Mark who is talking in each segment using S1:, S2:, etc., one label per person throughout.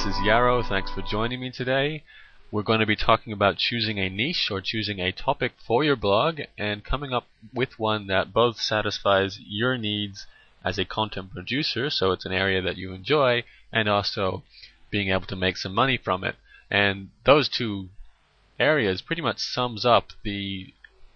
S1: is Yarrow. Thanks for joining me today. We're going to be talking about choosing a niche or choosing a topic for your blog and coming up with one that both satisfies your needs as a content producer, so it's an area that you enjoy, and also being able to make some money from it. And those two areas pretty much sums up the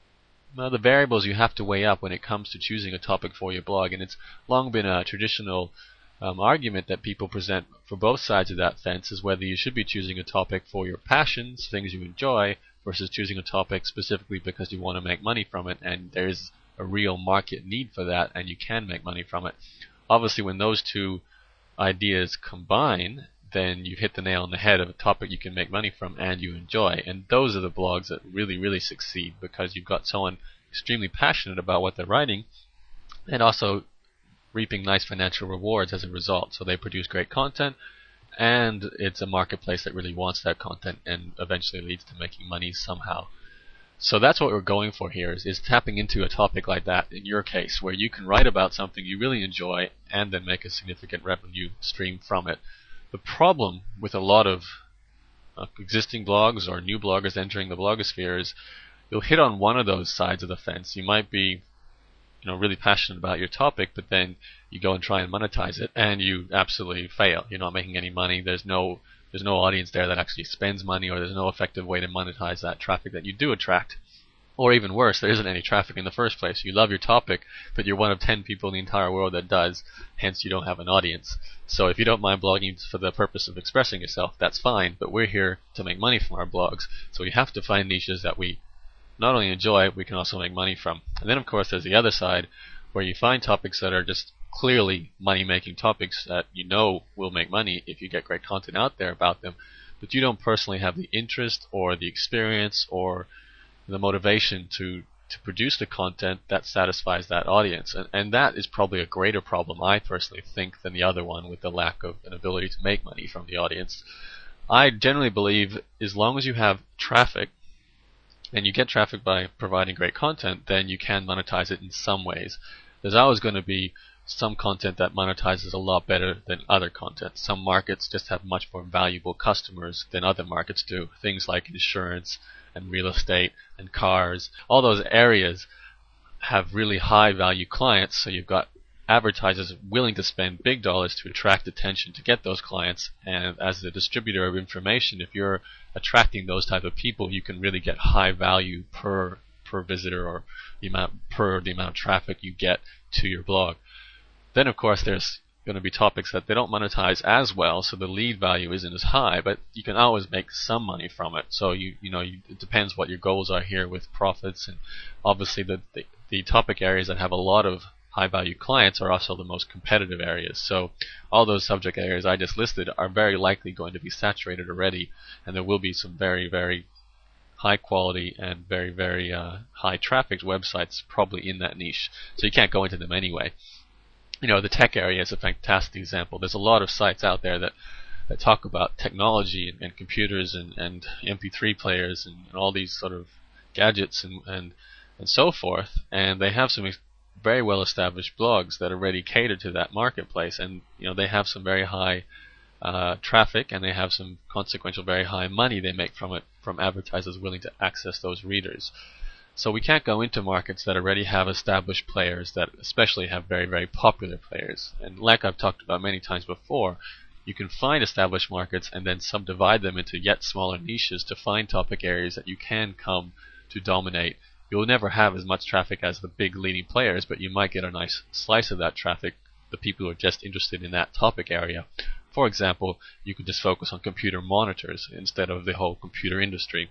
S1: variables you have to weigh up when it comes to choosing a topic for your blog. And it's long been a traditional argument that people present for both sides of that fence, is whether you should be choosing a topic for your passions, things you enjoy, versus choosing a topic specifically because you want to make money from it and there's a real market need for that and you can make money from it. Obviously, when those two ideas combine, then you've hit the nail on the head of a topic you can make money from and you enjoy. And those are the blogs that really succeed, because you've got someone extremely passionate about what they're writing and also reaping nice financial rewards as a result. So they produce great content, and it's a marketplace that really wants that content and eventually leads to making money somehow. So that's what we're going for here, is tapping into a topic like that in your case, where you can write about something you really enjoy and then make a significant revenue stream from it. The problem with a lot of existing blogs or new bloggers entering the blogosphere is you'll hit on one of those sides of the fence. You might be really passionate about your topic, but then you go and try and monetize it and you absolutely fail. You're not making any money. There's no audience there that actually spends money, or there's no effective way to monetize that traffic that you do attract. Or even worse, there isn't any traffic in the first place. You love your topic, but you're one of 10 people in the entire world that does, hence you don't have an audience. So if you don't mind blogging for the purpose of expressing yourself, that's fine, but we're here to make money from our blogs. So we have to find niches that we not only enjoy, we can also make money from. And then of course there's the other side, where you find topics that are just clearly money-making topics that you know will make money if you get great content out there about them, but you don't personally have the interest or the experience or the motivation to produce the content that satisfies that audience. And that is probably a greater problem, I personally think, than the other one with the lack of an ability to make money from the audience. I generally believe as long as you have traffic, and you get traffic by providing great content, then you can monetize it in some ways. There's always going to be some content that monetizes a lot better than other content. Some markets just have much more valuable customers than other markets do. Things like insurance and real estate and cars. All those areas have really high value clients, so you've got advertisers willing to spend big dollars to attract attention to get those clients. And as the distributor of information, if you're attracting those type of people, you can really get high value per visitor, or the amount of traffic you get to your blog. Then of course there's going to be topics that they don't monetize as well, so the lead value isn't as high, but you can always make some money from it. So it depends what your goals are here with profits. And obviously the topic areas that have a lot of high value clients are also the most competitive areas. So all those subject areas I just listed are very likely going to be saturated already, and there will be some very high quality and very high traffic websites probably in that niche. So you can't go into them anyway. The tech area is a fantastic example. There's a lot of sites out there that talk about technology and computers and MP3 players and all these sort of gadgets and so forth, and they have some very well established blogs that already cater to that marketplace, and they have some very high traffic, and they have some consequential very high money they make from it, from advertisers willing to access those readers. So we can't go into markets that already have established players, that especially have very popular players. And like I've talked about many times before, you can find established markets and then subdivide them into yet smaller niches to find topic areas that you can come to dominate. You'll never have as much traffic as the big leading players, but you might get a nice slice of that traffic, the people who are just interested in that topic area. For example, you could just focus on computer monitors instead of the whole computer industry,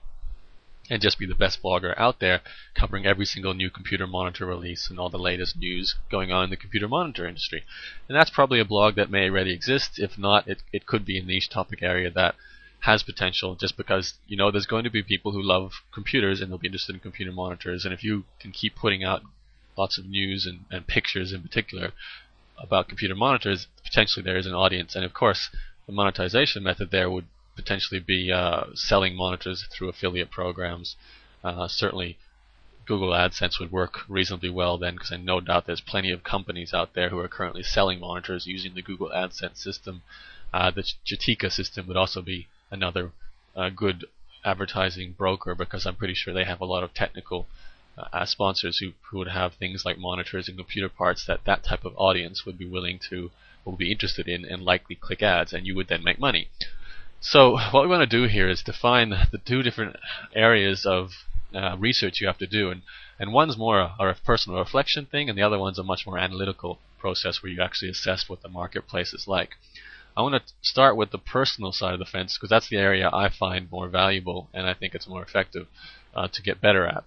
S1: and just be the best blogger out there, covering every single new computer monitor release and all the latest news going on in the computer monitor industry. And that's probably a blog that may already exist. If not, it could be a niche topic area that has potential, just because there's going to be people who love computers and they'll be interested in computer monitors. And if you can keep putting out lots of news and pictures in particular about computer monitors, potentially there is an audience. And of course, the monetization method there would potentially be selling monitors through affiliate programs. Certainly Google AdSense would work reasonably well then, because I no doubt there's plenty of companies out there who are currently selling monitors using the Google AdSense system. The Jatika system would also be another good advertising broker, because I'm pretty sure they have a lot of technical sponsors who would have things like monitors and computer parts that type of audience would be interested in and likely click ads, and you would then make money. So what we want to do here is define the two different areas of research you have to do, and one's more a personal reflection thing, and the other one's a much more analytical process where you actually assess what the marketplace is like. I want to start with the personal side of the fence, because that's the area I find more valuable and I think it's more effective to get better at.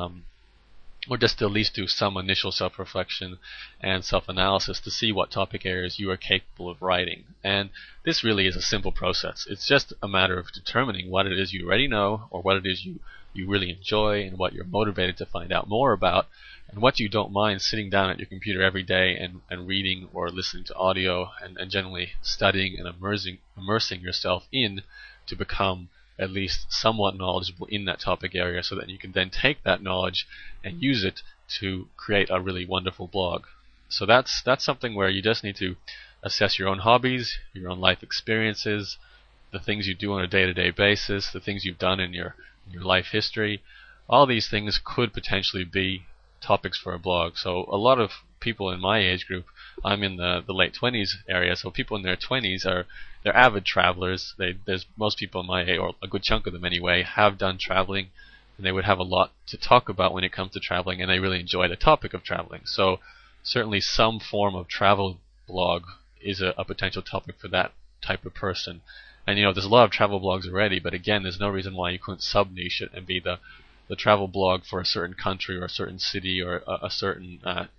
S1: Or just to at least do some initial self-reflection and self-analysis to see what topic areas you are capable of writing. And this really is a simple process. It's just a matter of determining what it is you already know, or what it is you really enjoy, and what you're motivated to find out more about, and what you don't mind sitting down at your computer every day and reading or listening to audio and generally studying and immersing yourself in to become at least somewhat knowledgeable in that topic area, so that you can then take that knowledge and use it to create a really wonderful blog. So that's something where you just need to assess your own hobbies, your own life experiences, the things you do on a day-to-day basis, the things you've done in your life history. All these things could potentially be topics for a blog. So a lot of people in my age group, I'm in the late 20s area, so people in their 20s they're avid travelers. There's most people in my age, or a good chunk of them anyway, have done traveling, and they would have a lot to talk about when it comes to traveling, and they really enjoy the topic of traveling. So certainly some form of travel blog is a potential topic for that type of person. And there's a lot of travel blogs already, but again, there's no reason why you couldn't sub-niche it and be the travel blog for a certain country or a certain city or a certain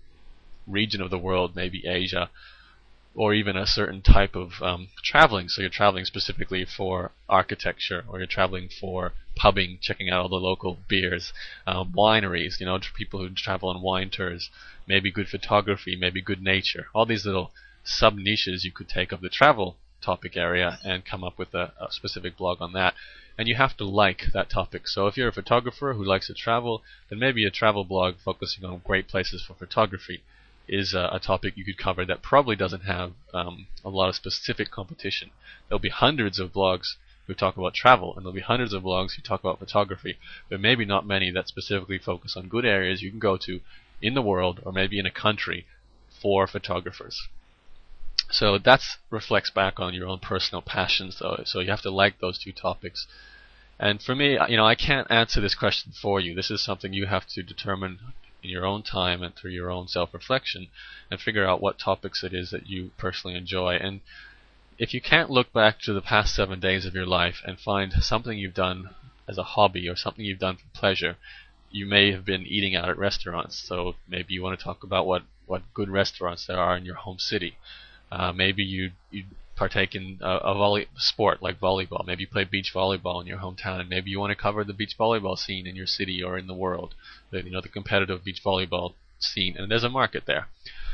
S1: region of the world, maybe Asia, or even a certain type of traveling. So you're traveling specifically for architecture, or you're traveling for pubbing, checking out all the local beers, wineries, people who travel on wine tours, maybe good photography, maybe good nature. All these little sub-niches you could take of the travel topic area and come up with a specific blog on that. And you have to like that topic. So if you're a photographer who likes to travel, then maybe a travel blog focusing on great places for photography is a topic you could cover that probably doesn't have a lot of specific competition. There'll be hundreds of blogs who talk about travel, and there'll be hundreds of blogs who talk about photography, but maybe not many that specifically focus on good areas you can go to in the world, or maybe in a country, for photographers. So that reflects back on your own personal passions, though. So you have to like those two topics. And for me, I can't answer this question for you. This is something you have to determine in your own time and through your own self-reflection, and figure out what topics it is that you personally enjoy. And if you can't look back to the past 7 days of your life and find something you've done as a hobby or something you've done for pleasure, you may have been eating out at restaurants. So maybe you want to talk about what good restaurants there are in your home city. Maybe you partake in a sport like volleyball. Maybe you play beach volleyball in your hometown, and maybe you want to cover the beach volleyball scene in your city or in the world. The competitive beach volleyball scene, and there's a market there.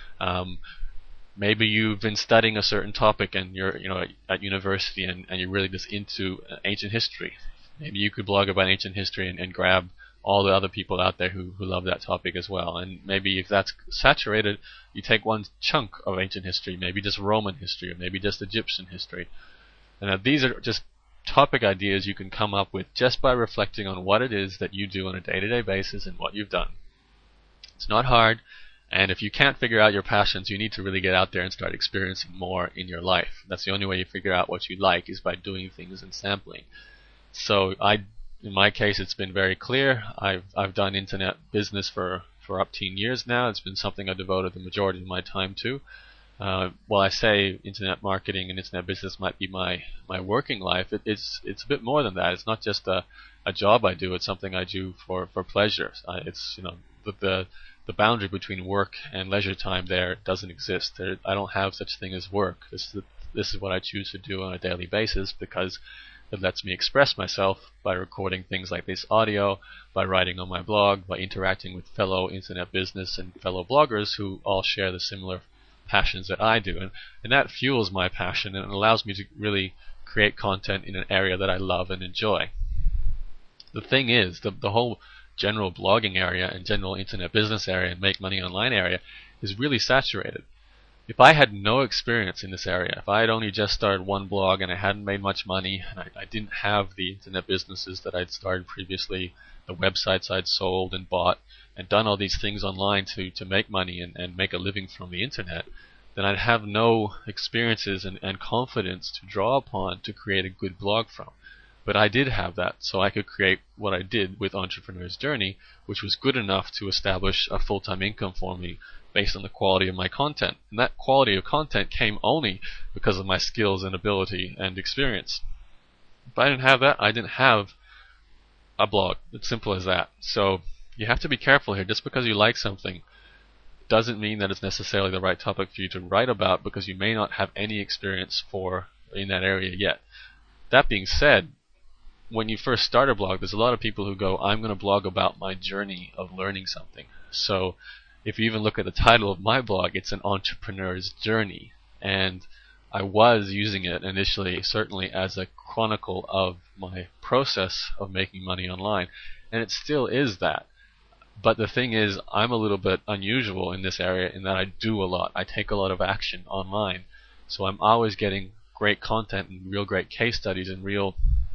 S1: Maybe you've been studying a certain topic, and you're at university, and you're really just into ancient history. Maybe you could blog about ancient history and grab all the other people out there who love that topic as well. And maybe if that's saturated, you take one chunk of ancient history, maybe just Roman history, or maybe just Egyptian history. And these are just topic ideas you can come up with just by reflecting on what it is that you do on a day-to-day basis and what you've done. It's not hard, and if you can't figure out your passions, you need to really get out there and start experiencing more in your life. That's the only way you figure out what you like, is by doing things and sampling. So in my case, it's been very clear. I've done internet business for up to 10 years now. It's been something I devoted the majority of my time to. While I say internet marketing and internet business might be my working life, it's a bit more than that. It's not just a job I do. It's something I do for pleasure. It's the boundary between work and leisure time there doesn't exist. I don't have such thing as work. This is what I choose to do on a daily basis, because it lets me express myself by recording things like this audio, by writing on my blog, by interacting with fellow internet business and fellow bloggers who all share the similar passions that I do. And that fuels my passion, and it allows me to really create content in an area that I love and enjoy. The thing is, the whole general blogging area and general internet business area and make money online area is really saturated. if I had no experience in this area, if I had only just started one blog and I hadn't made much money, and I didn't have the internet businesses that I'd started previously, the websites I'd sold and bought, and done all these things online to make money and make a living from the internet, then I'd have no experiences and confidence to draw upon to create a good blog from. But I did have that, so I could create what I did with Entrepreneur's Journey, which was good enough to establish a full-time income for me based on the quality of my content. And that quality of content came only because of my skills and ability and experience. If I didn't have that, I didn't have a blog. It's simple as that. So you have to be careful here. Just because you like something doesn't mean that it's necessarily the right topic for you to write about, because you may not have any experience in that area yet. That being said, when you first start a blog, there's a lot of people who go, I'm going to blog about my journey of learning something. So if you even look at the title of my blog, it's an entrepreneur's journey. And I was using it initially, certainly, as a chronicle of my process of making money online. And it still is that. But the thing is, I'm a little bit unusual in this area in that I do a lot. I take a lot of action online. So I'm always getting great content and real great case studies and real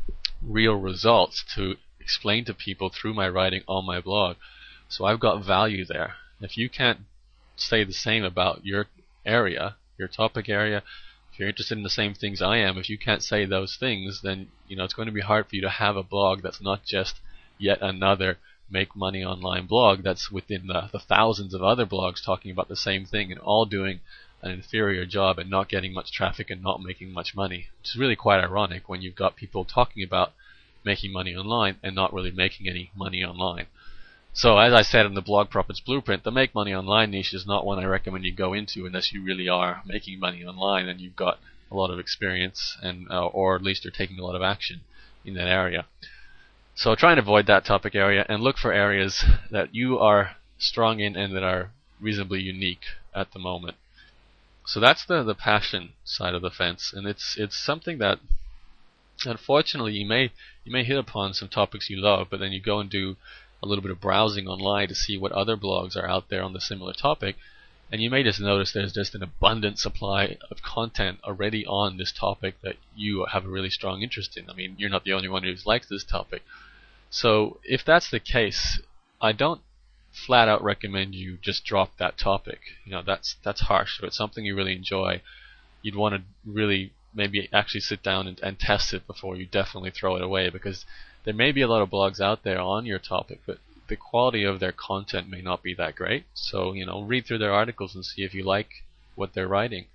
S1: results to explain to people through my writing on my blog. So I've got value there. If you can't say the same about your area, your topic area, if you're interested in the same things I am, if you can't say those things, then it's going to be hard for you to have a blog that's not just yet another make money online blog that's within the thousands of other blogs talking about the same thing and all doing an inferior job and not getting much traffic and not making much money. Which is really quite ironic when you've got people talking about making money online and not really making any money online. So as I said in the Blog Profits Blueprint, the make money online niche is not one I recommend you go into unless you really are making money online and you've got a lot of experience and or at least you're taking a lot of action in that area. So try and avoid that topic area and look for areas that you are strong in and that are reasonably unique at the moment. So that's the passion side of the fence, and it's something that unfortunately you may hit upon some topics you love, but then you go and do a little bit of browsing online to see what other blogs are out there on the similar topic, and you may just notice there's just an abundant supply of content already on this topic that you have a really strong interest in. I mean, you're not the only one who likes this topic. So if that's the case, I don't flat out recommend you just drop that topic. That's harsh. If it's something you really enjoy, you'd want to really maybe actually sit down and test it before you definitely throw it away, because there may be a lot of blogs out there on your topic, but the quality of their content may not be that great. So, read through their articles and see if you like what they're writing.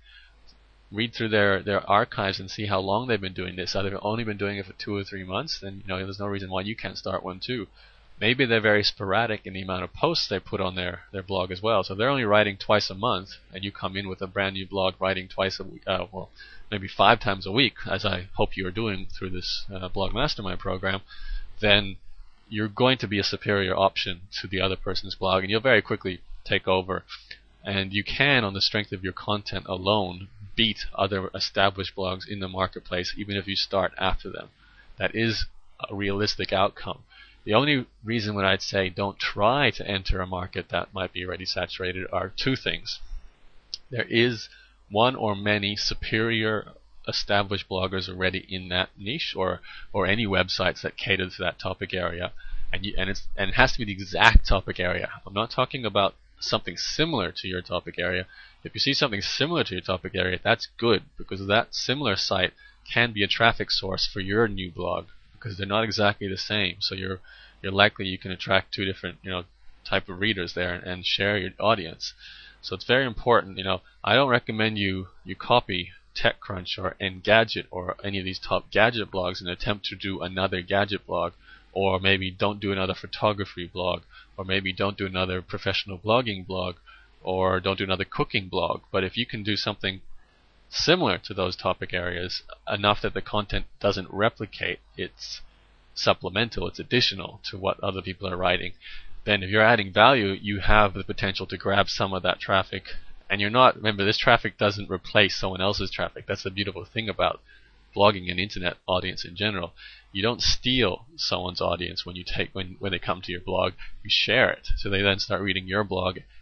S1: Read through their archives and see how long they've been doing this. Either they've only been doing it for 2 or 3 months, then there's no reason why you can't start one too. Maybe they're very sporadic in the amount of posts they put on their blog as well. So if they're only writing twice a month, and you come in with a brand new blog writing twice a week, maybe 5 times a week, as I hope you are doing through this Blog Mastermind program, then you're going to be a superior option to the other person's blog, and you'll very quickly take over. And you can, on the strength of your content alone, beat other established blogs in the marketplace, even if you start after them. That is a realistic outcome. The only reason when I'd say don't try to enter a market that might be already saturated are 2 things. There is one or many superior established bloggers already in that niche, or any websites that cater to that topic area, and it has to be the exact topic area. I'm not talking about something similar to your topic area. If you see something similar to your topic area, that's good, because that similar site can be a traffic source for your new blog, because they're not exactly the same. So you're likely you can attract 2 different type of readers there and share your audience. So it's very important. I don't recommend you copy TechCrunch or Engadget or any of these top gadget blogs and attempt to do another gadget blog, or maybe don't do another photography blog, or maybe don't do another professional blogging blog, or don't do another cooking blog. But if you can do something similar to those topic areas enough that the content doesn't replicate, it's supplemental, it's additional to what other people are writing, then if you're adding value, you have the potential to grab some of that traffic. And remember, this traffic doesn't replace someone else's traffic. That's the beautiful thing about blogging and internet audience in general. You don't steal someone's audience when they come to your blog. You share it. So they then start reading your blog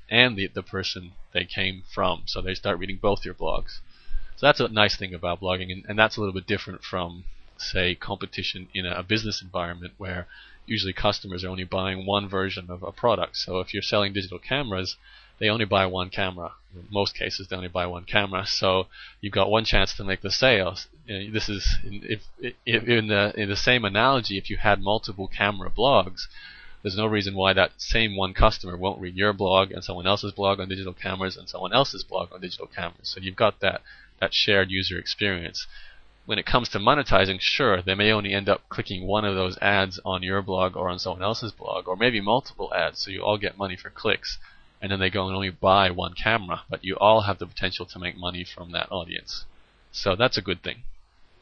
S1: and the person they came from. So they start reading both your blogs. So that's a nice thing about blogging, and that's a little bit different from, say, competition in a business environment where usually customers are only buying one version of a product. So if you're selling digital cameras, they only buy one camera. In most cases, they only buy one camera. So you've got one chance to make the sales. This is if in the same analogy, if you had multiple camera blogs, there's no reason why that same one customer won't read your blog and someone else's blog on digital cameras and someone else's blog on digital cameras. So you've got that shared user experience. When it comes to monetizing, sure, they may only end up clicking one of those ads on your blog or on someone else's blog, or maybe multiple ads, so you all get money for clicks, and then they go and only buy one camera, but you all have the potential to make money from that audience. So that's a good thing.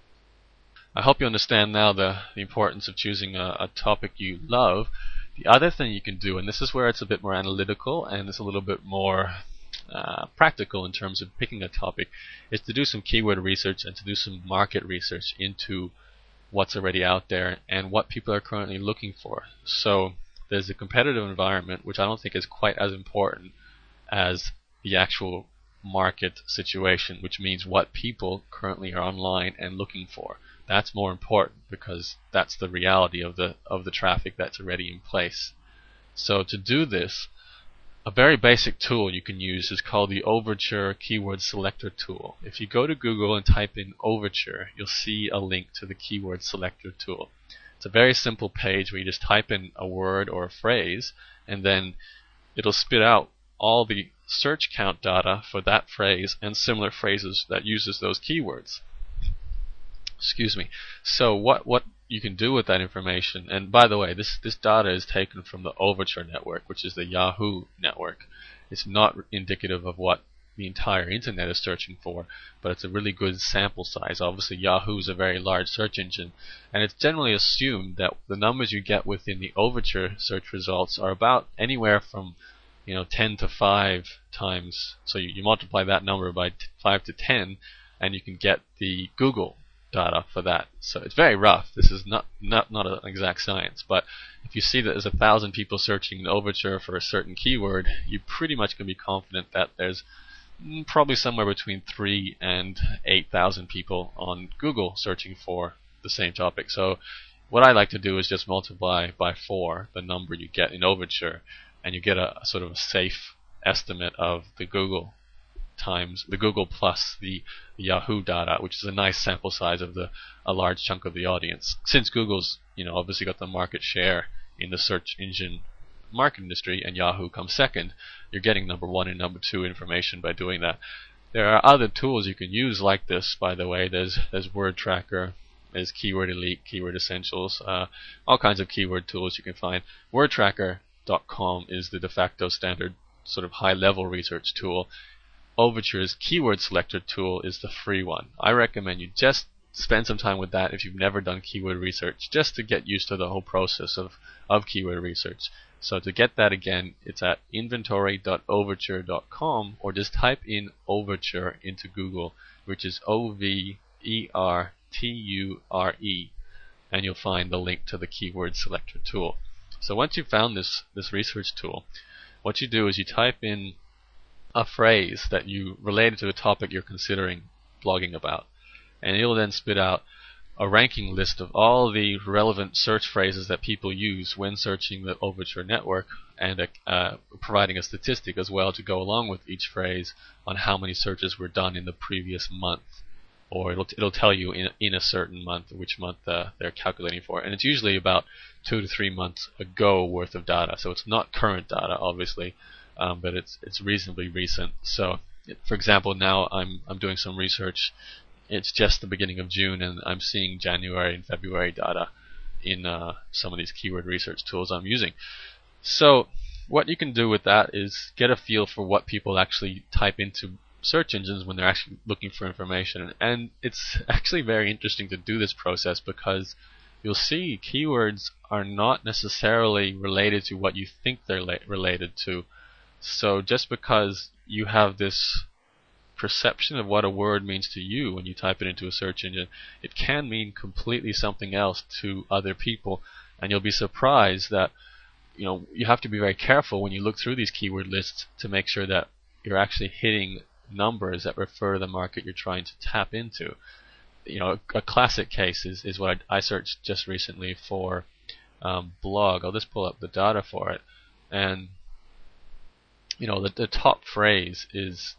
S1: I hope you understand now the importance of choosing a topic you love. The other thing you can do, and this is where it's a bit more analytical and it's a little bit more practical in terms of picking a topic, is to do some keyword research and to do some market research into what's already out there and what people are currently looking for. So there's a competitive environment, which I don't think is quite as important as the actual market situation, which means what people currently are online and looking for. That's more important because that's the reality of the traffic that's already in place. So to do this, a very basic tool you can use is called the Overture Keyword Selector tool. If you go to Google and type in Overture, you'll see a link to the Keyword Selector tool. It's a very simple page where you just type in a word or a phrase, and then it'll spit out all the search count data for that phrase and similar phrases that uses those keywords. Excuse me. So what you can do with that information, and by the way, this data is taken from the Overture network, which is the Yahoo network. It's not indicative of what the entire internet is searching for, but it's a really good sample size. Obviously, Yahoo is a very large search engine, and it's generally assumed that the numbers you get within the Overture search results are about anywhere from 10 to 5 times. So you multiply that number by 5 to 10, and you can get the Google data for that. So it's very rough. This is not an exact science, but if you see that there's 1,000 people searching the Overture for a certain keyword, you pretty much can be confident that there's probably somewhere between 3,000 and 8,000 people on Google searching for the same topic. So what I like to do is just multiply by 4 the number you get in Overture, and you get a sort of a safe estimate of the Google times the Google plus the Yahoo data, which is a nice sample size of a large chunk of the audience. Since Google's obviously got the market share in the search engine market industry, and Yahoo comes second, you're getting number 1 and number 2 information by doing that. There are other tools you can use like this, by the way. There's Word Tracker, there's Keyword Elite, Keyword Essentials, all kinds of keyword tools you can find. WordTracker.com is the de facto standard sort of high-level research tool. Overture's Keyword Selector tool is the free one. I recommend you just spend some time with that if you've never done keyword research, just to get used to the whole process of keyword research. So to get that again, it's at inventory.overture.com, or just type in Overture into Google, which is Overture, and you'll find the link to the Keyword Selector tool. So once you've found this research tool, what you do is you type in a phrase that you related to the topic you're considering blogging about, and it'll then spit out a ranking list of all the relevant search phrases that people use when searching the Overture network, and providing a statistic as well to go along with each phrase on how many searches were done in the previous month, or it'll tell you in a certain month which month they're calculating for, and it's usually about 2 to 3 months ago worth of data. So it's not current data, obviously, but it's reasonably recent. So, for example, now I'm doing some research. It's just the beginning of June, and I'm seeing January and February data in some of these keyword research tools I'm using. So what you can do with that is get a feel for what people actually type into search engines when they're actually looking for information. And it's actually very interesting to do this process, because you'll see keywords are not necessarily related to what you think they're related to. So just because you have this perception of what a word means to you when you type it into a search engine, it can mean completely something else to other people, and you'll be surprised that you have to be very careful when you look through these keyword lists to make sure that you're actually hitting numbers that refer to the market you're trying to tap into. A classic case is what I searched just recently for blog. I'll just pull up the data for it, and the top phrase is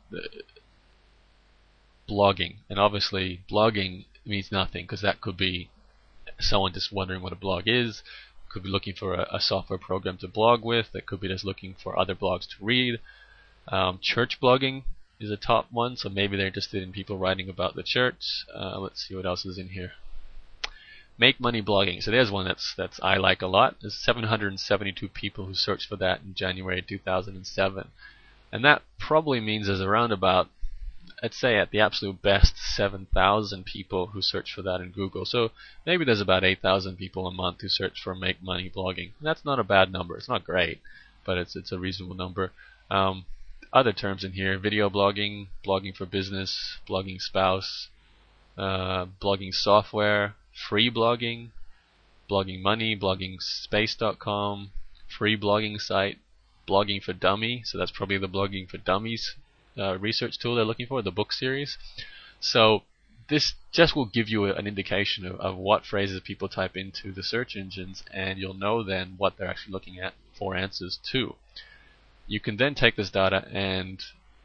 S1: blogging, and obviously blogging means nothing because that could be someone just wondering what a blog is, could be looking for a software program to blog with, that could be just looking for other blogs to read. Church blogging is a top one, so maybe they're interested in people writing about the church. Let's see what else is in here. Make money blogging. So there's one that's I like a lot. There's 772 people who searched for that in January 2007, and that probably means there's around about, I'd say at the absolute best, 7,000 people who search for that in Google. So maybe there's about 8,000 people a month who search for make money blogging. That's not a bad number. It's not great, but it's a reasonable number. Other terms in here: video blogging, blogging for business, blogging spouse, blogging software, free blogging, blogging money, bloggingspace.com, free blogging site, blogging for dummy. So that's probably the blogging for dummies research tool they're looking for, the book series. So this just will give you an indication of what phrases people type into the search engines, and you'll know then what they're actually looking at for answers to. You can then take this data and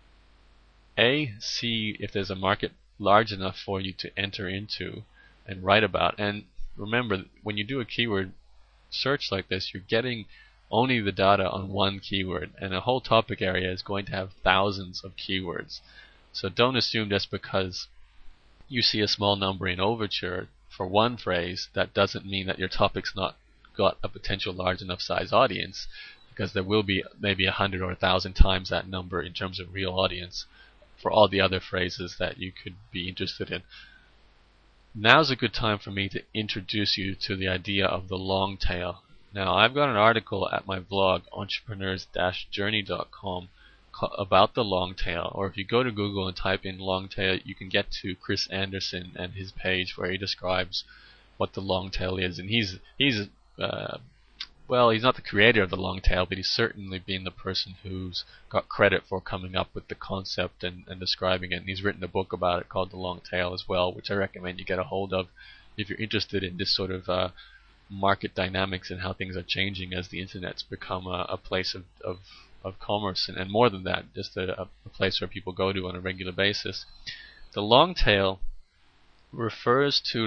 S1: see if there's a market large enough for you to enter into and write about. And remember, when you do a keyword search like this, you're getting only the data on one keyword, and a whole topic area is going to have thousands of keywords. So don't assume just because you see a small number in Overture for one phrase, that doesn't mean that your topic's not got a potential large enough size audience, because there will be maybe 100 or 1,000 times that number in terms of real audience for all the other phrases that you could be interested in. Now's a good time for me to introduce you to the idea of the long tail. Now, I've got an article at my blog, entrepreneurs-journey.com, about the long tail. Or if you go to Google and type in long tail, you can get to Chris Anderson and his page where he describes what the long tail is. And he's not the creator of the long tail, but he's certainly been the person who's got credit for coming up with the concept and describing it. And he's written a book about it called The Long Tail as well, which I recommend you get a hold of if you're interested in this sort of market dynamics and how things are changing as the internet's become a place of commerce, and more than that, just a place where people go to on a regular basis. The long tail refers to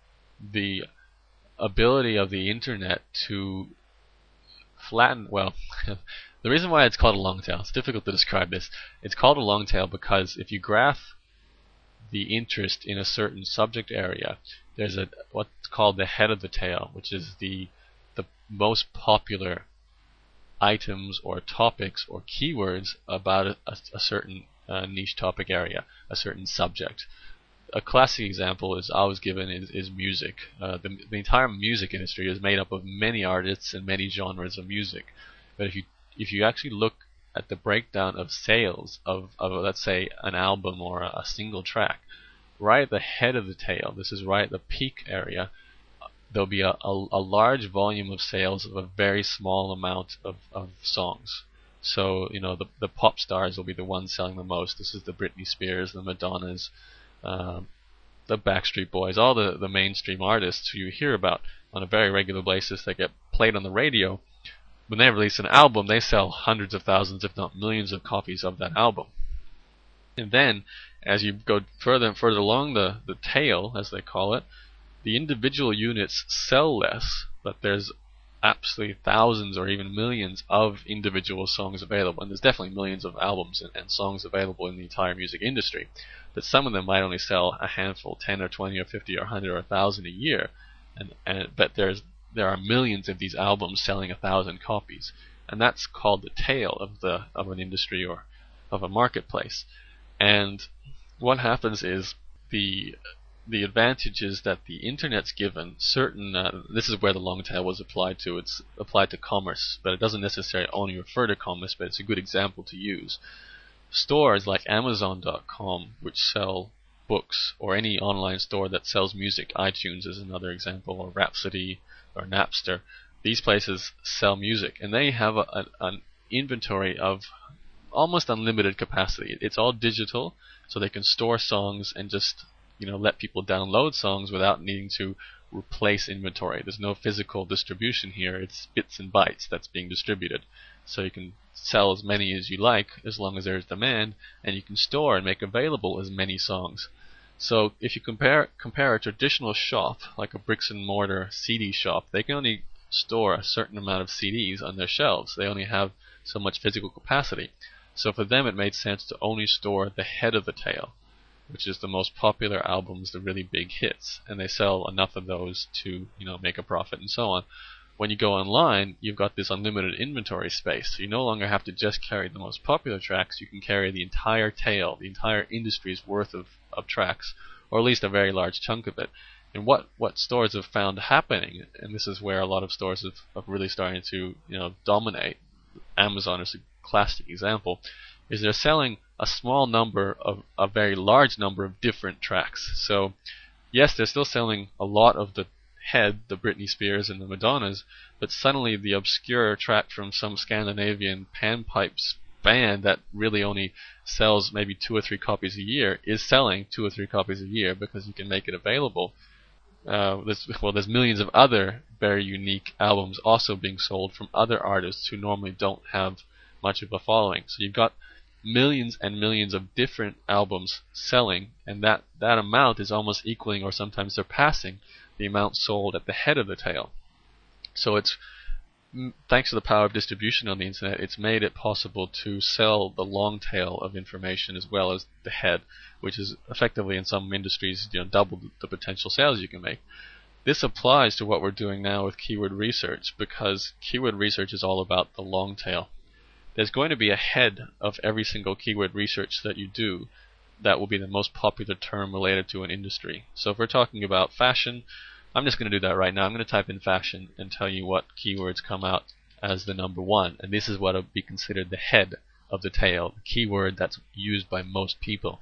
S1: the ability of the internet to flatten, the reason why it's called a long tail, it's difficult to describe this. It's called a long tail because if you graph the interest in a certain subject area, there's what's called the head of the tail, which is the most popular items or topics or keywords about a certain niche topic area, a certain subject. A classic example is always given is music. The entire music industry is made up of many artists and many genres of music. But if you actually look at the breakdown of sales of let's say an album or a single track, right at the head of the tail, this is right at the peak area, there'll be a large volume of sales of a very small amount of songs. So the pop stars will be the ones selling the most. This is the Britney Spears, the Madonnas, the Backstreet Boys, all the mainstream artists who you hear about on a very regular basis that get played on the radio. When they release an album, they sell hundreds of thousands, if not millions of copies of that album. And then, as you go further and further along the tail, as they call it, the individual units sell less, but there's absolutely thousands or even millions of individual songs available. And there's definitely millions of albums and songs available in the entire music industry. But some of them might only sell a handful, 10 or 20 or 50 or 100 or 1,000 a year. But there are millions of these albums selling 1,000 copies. And that's called the tail of an industry or of a marketplace. And what happens is the advantages that the internet's given certain, this is where the long tail was applied to. It's applied to commerce, but it doesn't necessarily only refer to commerce, but it's a good example to use. Stores like Amazon.com, which sell books, or any online store that sells music, iTunes is another example, or Rhapsody or Napster, these places sell music, and they have an inventory of almost unlimited capacity. It's all digital, so they can store songs and just let people download songs without needing to replace inventory. There's no physical distribution here. It's bits and bytes that's being distributed. So you can sell as many as you like as long as there's demand, and you can store and make available as many songs. So if you compare a traditional shop, like a bricks and mortar CD shop, they can only store a certain amount of CDs on their shelves. They only have so much physical capacity. So for them it made sense to only store the head of the tail, which is the most popular albums, the really big hits, and they sell enough of those to make a profit and so on. When you go online, you've got this unlimited inventory space, so you no longer have to just carry the most popular tracks. You can carry the entire tail, the entire industry's worth of tracks, or at least a very large chunk of it. And what stores have found happening, and this is where a lot of stores have really starting to dominate. Amazon is a classic example, is they're selling a small number of a very large number of different tracks. So yes, they're still selling a lot of the head, the Britney Spears and the Madonnas, but suddenly the obscure track from some Scandinavian panpipes band that really only sells maybe 2 or 3 copies a year is selling 2 or 3 copies a year because you can make it available. There's millions of other very unique albums also being sold from other artists who normally don't have much of a following. So you've got millions and millions of different albums selling, and that amount is almost equaling or sometimes surpassing the amount sold at the head of the tail. So it's thanks to the power of distribution on the internet, it's made it possible to sell the long tail of information as well as the head, which is effectively in some industries double the potential sales you can make. This applies to what we're doing now with keyword research, because keyword research is all about the long tail. There's going to be a head of every single keyword research that you do that will be the most popular term related to an industry. So if we're talking about fashion, I'm just going to do that right now. I'm going to type in fashion and tell you what keywords come out as the number 1. And this is what would be considered the head of the tail, the keyword that's used by most people.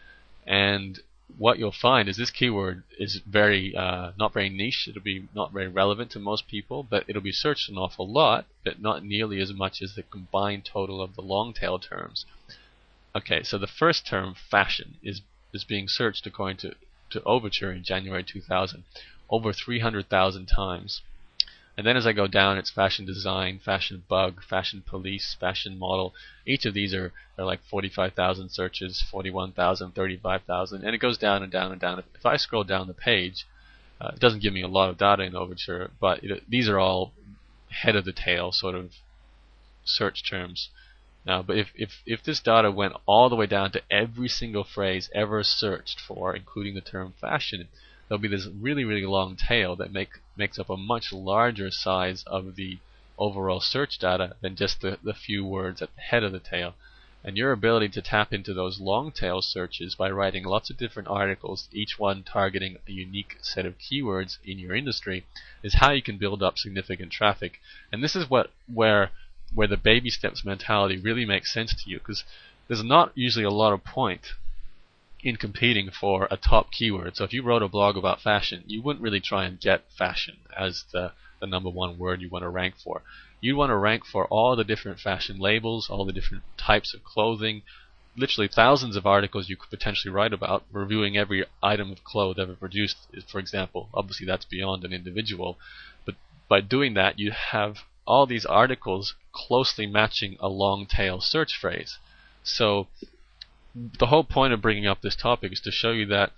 S1: And what you'll find is this keyword is very not very niche. It'll be not very relevant to most people, but it'll be searched an awful lot, but not nearly as much as the combined total of the long tail terms. Okay, so the first term, fashion, is being searched according to Overture in January 2000. Over 300,000 times. And then as I go down, it's fashion design, fashion bug, fashion police, fashion model. Each of these are like 45,000 searches, 41,000, 35,000, and it goes down and down and down. If I scroll down the page, it doesn't give me a lot of data in Overture, but these are all head of the tail sort of search terms. Now, but if this data went all the way down to every single phrase ever searched for, including the term fashion, there'll be this really, really long tail that makes up a much larger size of the overall search data than just the few words at the head of the tail. And your ability to tap into those long tail searches by writing lots of different articles, each one targeting a unique set of keywords in your industry, is how you can build up significant traffic. And this is where the baby steps mentality really makes sense to you, because there's not usually a lot of point in competing for a top keyword. So if you wrote a blog about fashion, you wouldn't really try and get fashion as the number 1 word you want to rank for. You want to rank for all the different fashion labels, all the different types of clothing, literally thousands of articles you could potentially write about, reviewing every item of clothes ever produced, for example. Obviously that's beyond an individual, but by doing that you have all these articles closely matching a long tail search phrase. So the whole point of bringing up this topic is to show you that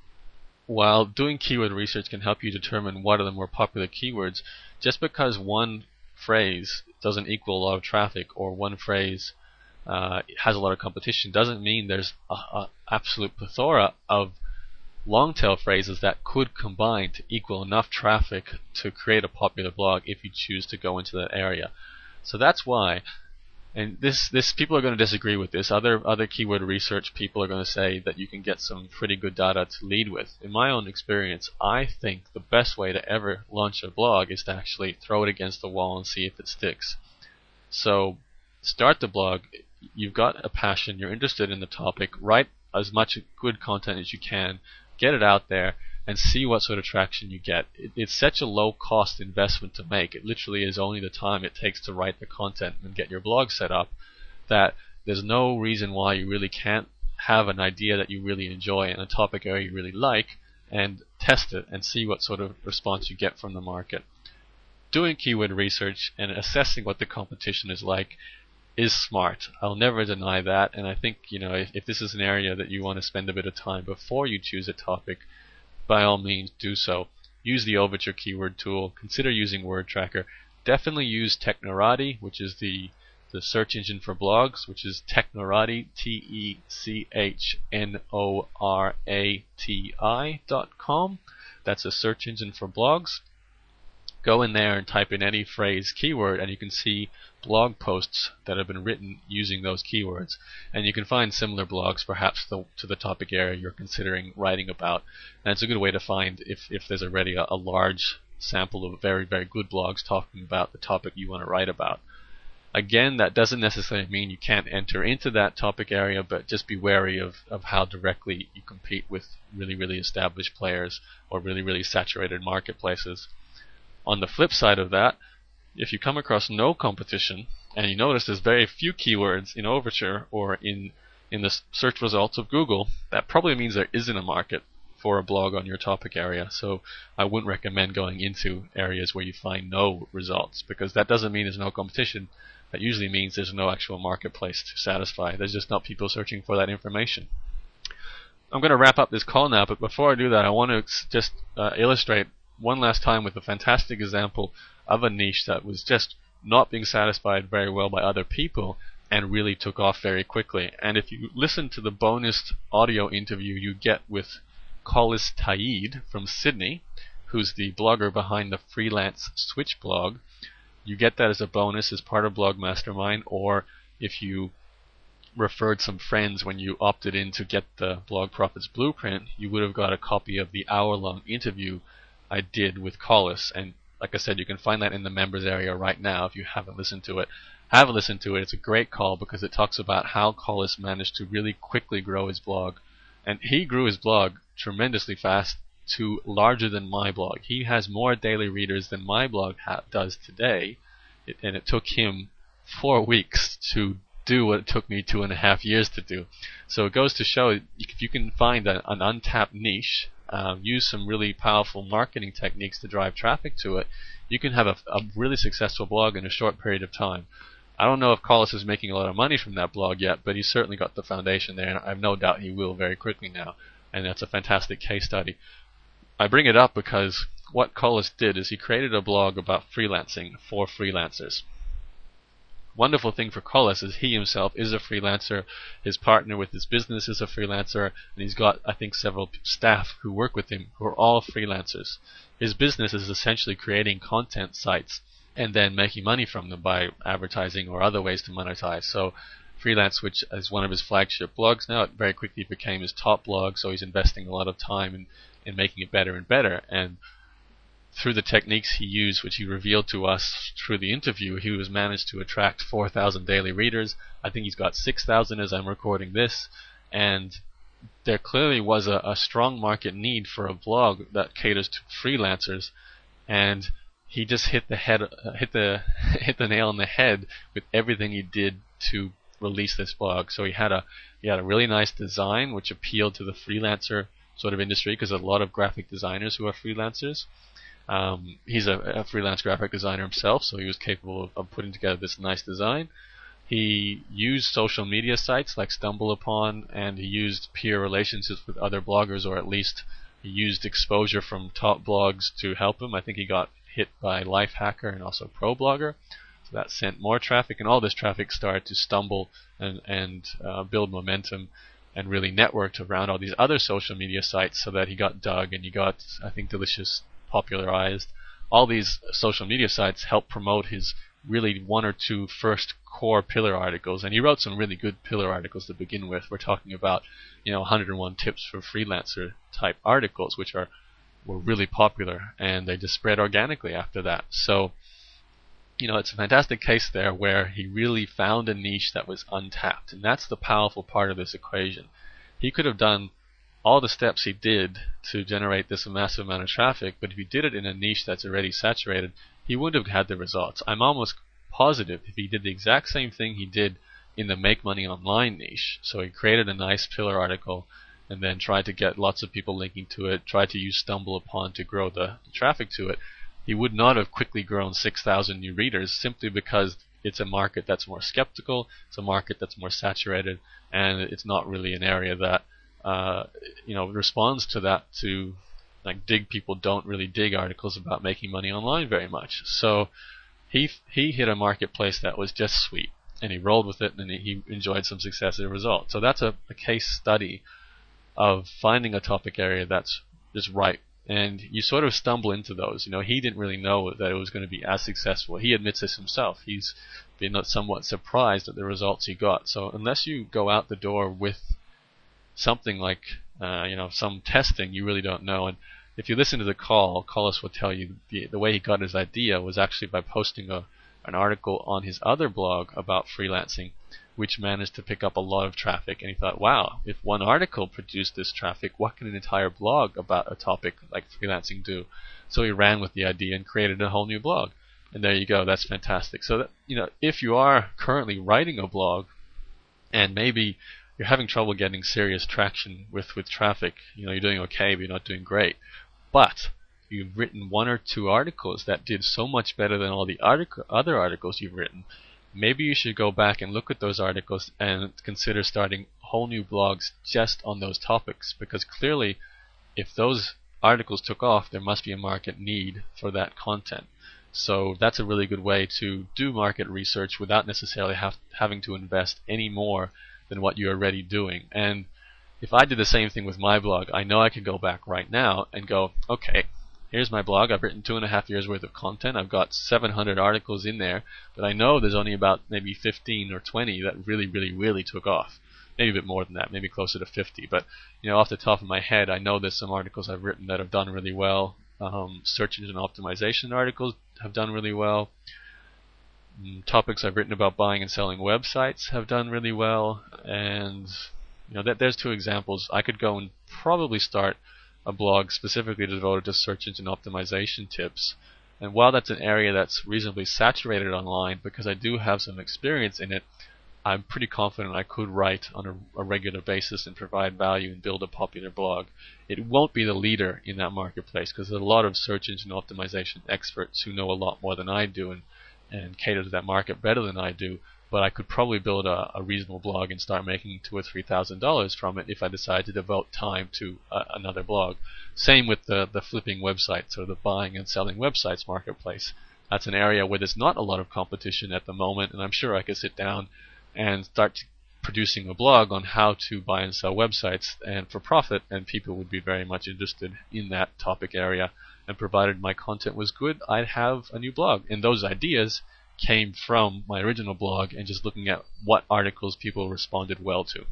S1: while doing keyword research can help you determine what are the more popular keywords, just because one phrase doesn't equal a lot of traffic or one phrase has a lot of competition doesn't mean there's an absolute plethora of long tail phrases that could combine to equal enough traffic to create a popular blog if you choose to go into that area. So that's why. And this people are going to disagree with this. Other keyword research people are going to say that you can get some pretty good data to lead with. In my own experience, I think the best way to ever launch a blog is to actually throw it against the wall and see if it sticks. So start the blog. You've got a passion. You're interested in the topic. Write as much good content as you can. Get it out there. and see what sort of traction you get. It's such a low cost investment to make. It literally is only the time it takes to write the content and get your blog set up, that there's no reason why you really can't have an idea that you really enjoy and a topic area you really like, and test it and see what sort of response you get from the market. Doing keyword research and assessing what the competition is like is smart. I'll never deny that, and I think, if this is an area that you want to spend a bit of time before you choose a topic, by all means do so. Use the Overture keyword tool. Consider using WordTracker. Definitely use Technorati, which is the search engine for blogs, which is Technorati, TECHNORATI.com. That's a search engine for blogs. Go in there and type in any phrase, keyword, and you can see blog posts that have been written using those keywords. And you can find similar blogs, perhaps to the topic area you're considering writing about. And it's a good way to find if there's already a large sample of very, very good blogs talking about the topic you want to write about. Again, that doesn't necessarily mean you can't enter into that topic area, but just be wary of how directly you compete with really, really established players or really, really saturated marketplaces. On the flip side of that, if you come across no competition and you notice there's very few keywords in Overture or in the search results of Google, that probably means there isn't a market for a blog on your topic area. So I wouldn't recommend going into areas where you find no results, because that doesn't mean there's no competition. That usually means there's no actual marketplace to satisfy. There's just not people searching for that information. I'm going to wrap up this call now, but before I do that, I want to just illustrate one last time with a fantastic example of a niche that was just not being satisfied very well by other people and really took off very quickly. And if you listen to the bonus audio interview you get with Collis Taid from Sydney, who's the blogger behind the Freelance Switch blog, you get that as a bonus as part of Blog Mastermind, or if you referred some friends when you opted in to get the Blog Profits Blueprint, you would have got a copy of the hour-long interview I did with Collis. And like I said, you can find that in the members area right now if you haven't listened to it. Have a listen to it. It's a great call because it talks about how Collis managed to really quickly grow his blog. And he grew his blog tremendously fast to larger than my blog. He has more daily readers than my blog does today, and it took him 4 weeks to do what it took me 2.5 years to do. So it goes to show, if you can find an untapped niche, use some really powerful marketing techniques to drive traffic to it, you can have a really successful blog in a short period of time. I don't know if Collis is making a lot of money from that blog yet, but he's certainly got the foundation there, and I have no doubt he will very quickly now. And that's a fantastic case study. I bring it up because what Collis did is he created a blog about freelancing for freelancers. Wonderful thing for Collis is he himself is a freelancer. His partner with his business is a freelancer, and he's got, I think, several staff who work with him who are all freelancers. His business is essentially creating content sites and then making money from them by advertising or other ways to monetize. So Freelance, which is one of his flagship blogs now, it very quickly became his top blog, so he's investing a lot of time in making it better and better. And through the techniques he used, which he revealed to us through the interview, he was managed to attract 4,000 daily readers. I think he's got 6,000 as I'm recording this. And there clearly was a strong market need for a blog that caters to freelancers. And he just hit the nail on the head with everything he did to release this blog. So he had a really nice design which appealed to the freelancer sort of industry, because a lot of graphic designers who are freelancers. He's a freelance graphic designer himself, so he was capable of putting together this nice design. He used social media sites like StumbleUpon, and he used peer relationships with other bloggers, or at least he used exposure from top blogs to help him. I think he got hit by Lifehacker and also ProBlogger. So that sent more traffic, and all this traffic started to stumble and build momentum and really networked around all these other social media sites, so that he got dug and he got, I think, Delicious popularized. All these social media sites helped promote his really one or two first core pillar articles, and he wrote some really good pillar articles to begin with. We're talking about 101 tips for freelancer type articles, which were really popular, and they just spread organically after that. So it's a fantastic case there where he really found a niche that was untapped, and that's the powerful part of this equation. He could have done all the steps he did to generate this massive amount of traffic, but if he did it in a niche that's already saturated, he wouldn't have had the results. I'm almost positive if he did the exact same thing he did in the make money online niche, so he created a nice pillar article and then tried to get lots of people linking to it, tried to use StumbleUpon to grow the traffic to it, he would not have quickly grown 6,000 new readers simply because it's a market that's more skeptical, it's a market that's more saturated, and it's not really an area that responds to that. To like dig people don't really dig articles about making money online very much. So he hit a marketplace that was just sweet, and he rolled with it, and he enjoyed some success as a result. So that's a case study of finding a topic area that's just right. And you sort of stumble into those. He didn't really know that it was going to be as successful. He admits this himself. He's been somewhat surprised at the results he got. So unless you go out the door with something like some testing, you really don't know. And if you listen to the call, Collis will tell you the way he got his idea was actually by posting an article on his other blog about freelancing, which managed to pick up a lot of traffic. And he thought, wow, if one article produced this traffic, what can an entire blog about a topic like freelancing do? So he ran with the idea and created a whole new blog. And there you go, that's fantastic. So that, if you are currently writing a blog and maybe you're having trouble getting serious traction with traffic, you're doing okay, but you're not doing great, but you've written one or two articles that did so much better than all the other articles you've written, maybe you should go back and look at those articles and consider starting whole new blogs just on those topics, because clearly if those articles took off, there must be a market need for that content. So that's a really good way to do market research without necessarily having to invest any more than what you're already doing. And if I did the same thing with my blog, I know I could go back right now and go, okay, here's my blog. I've written 2.5 years worth of content. I've got 700 articles in there, but I know there's only about maybe 15 or 20 that really, really, really took off. Maybe a bit more than that, maybe closer to 50. But off the top of my head, I know there's some articles I've written that have done really well. Search engine optimization articles have done really well. Topics I've written about buying and selling websites have done really well. And there's two examples. I could go and probably start a blog specifically devoted to search engine optimization tips. And while that's an area that's reasonably saturated online, because I do have some experience in it, I'm pretty confident I could write on a regular basis and provide value and build a popular blog. It won't be the leader in that marketplace because there's a lot of search engine optimization experts who know a lot more than I do and cater to that market better than I do. But I could probably build a reasonable blog and start making $2,000 or $3,000 from it if I decide to devote time to another blog. Same with the flipping websites or the buying and selling websites marketplace. That's an area where there's not a lot of competition at the moment, and I'm sure I could sit down and start producing a blog on how to buy and sell websites and for profit, and people would be very much interested in that topic area. And provided my content was good, I'd have a new blog. And those ideas came from my original blog and just looking at what articles people responded well to.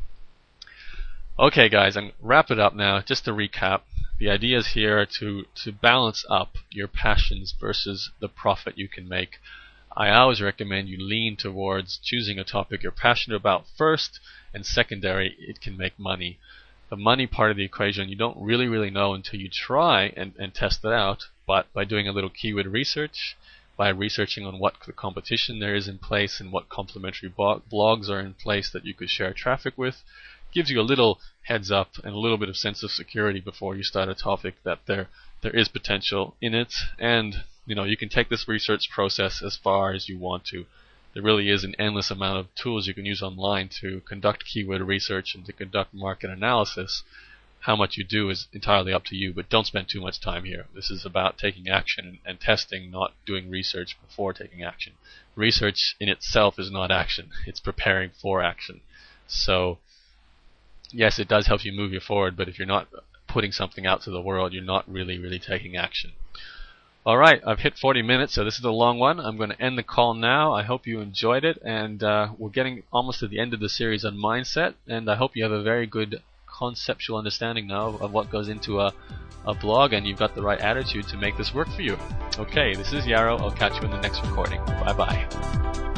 S1: Okay guys, I'm wrap it up now. Just to recap, the idea is here to balance up your passions versus the profit you can make. I always recommend you lean towards choosing a topic you're passionate about first, and secondary, it can make money. The money part of the equation you don't really know until you try and test it out, but by doing a little keyword research, by researching on what the competition there is in place and what complementary blogs are in place that you could share traffic with, gives you a little heads up and a little bit of sense of security before you start a topic that there is potential in it. And you can take this research process as far as you want to. There really is an endless amount of tools you can use online to conduct keyword research and to conduct market analysis. How much you do is entirely up to you, but don't spend too much time here. This is about taking action and testing, not doing research before taking action. Research in itself is not action. It's preparing for action. So, yes, it does help you move you forward, but if you're not putting something out to the world, you're not really taking action. Alright, I've hit 40 minutes, so this is a long one. I'm going to end the call now. I hope you enjoyed it, and we're getting almost to the end of the series on mindset, and I hope you have a very good conceptual understanding now of what goes into a blog, and you've got the right attitude to make this work for you. Okay, this is Yarrow. I'll catch you in the next recording. Bye-bye.